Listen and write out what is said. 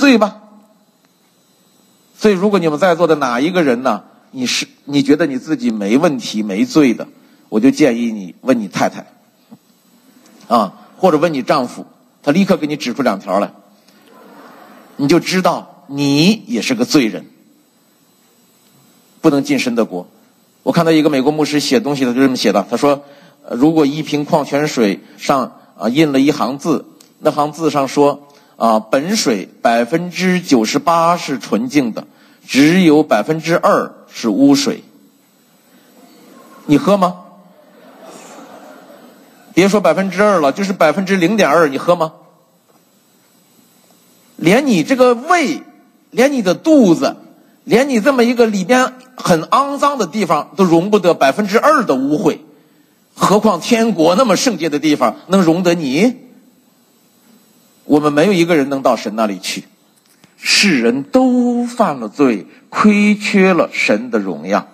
罪吧。所以如果你们在座的哪一个人呢，你觉得你自己没问题没罪的，我就建议你问你太太或者问你丈夫，他立刻给你指出2条来，你就知道你也是个罪人，不能进神的国。我看到一个美国牧师写东西，他就这么写的，他说如果一瓶矿泉水上印了一行字，那行字上说本水98%是纯净的，只有2%是污水，你喝吗？别说2%了，就是0.2%，你喝吗？连你这个胃，连你的肚子，连你这么一个里边很肮脏的地方都容不得2%的污秽，何况天国那么圣洁的地方能容得你？我们没有一个人能到神那里去，世人都犯了罪，亏缺了神的荣耀。